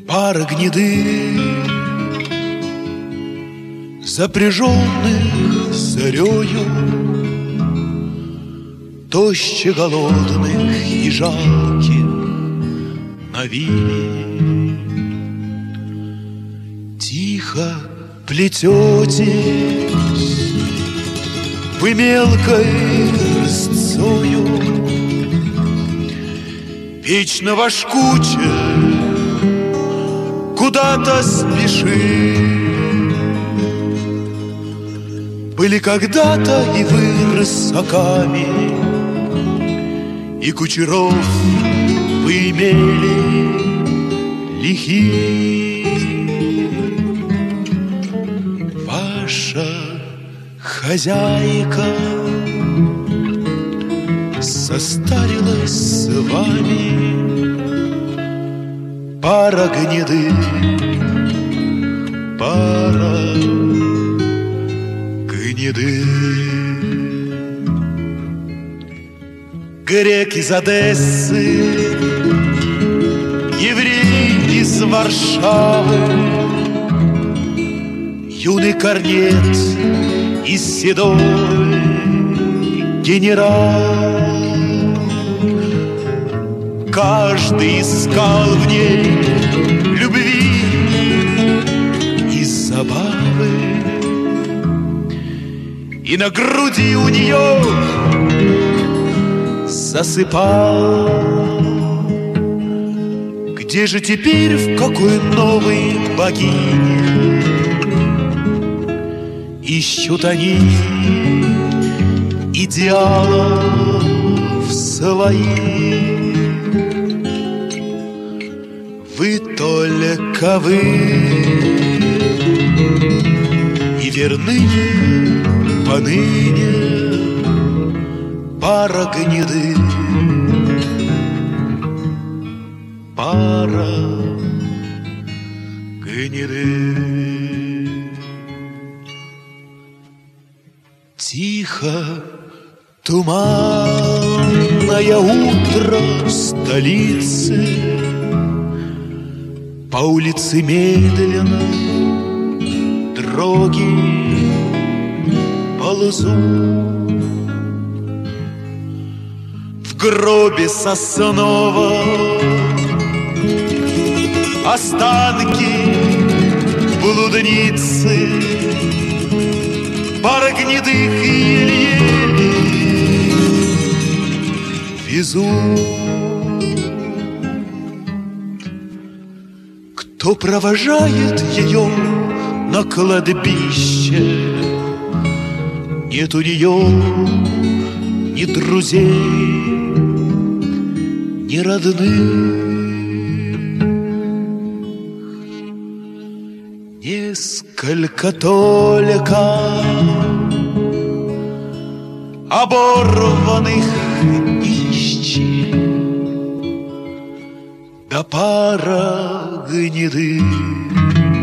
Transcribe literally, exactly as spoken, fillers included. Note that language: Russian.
пара гнедых, запряженных зарею, тощи голодных и жалких на виле. Тихо плететесь вы мелкой рысцою, вечно ваш кучер куда-то спешит. Были когда-то и вы рысаками, и кучеров вы имели лихих. Ваша хозяйка состарилась с вами, пара гнедых, пара гнедых. Грек из Одессы, еврей из Варшавы, юный корнет из седой генерал. Каждый искал в ней любви и забавы, и на груди у нее засыпал. Где же теперь, в какой новой богине ищут они идеалов своих? Вы только вы и верны поныне, пара гнедых, пара гнедых. Тихо туманное утро в столице, по улице медленно дороги ползут. В гробе соснового останки блудницы, пара гнедых еле-еле везут. Кто провожает ее на кладбище? Нет у нее ни друзей, ни родных. Несколько только оборванных нищих, да пара гнедых.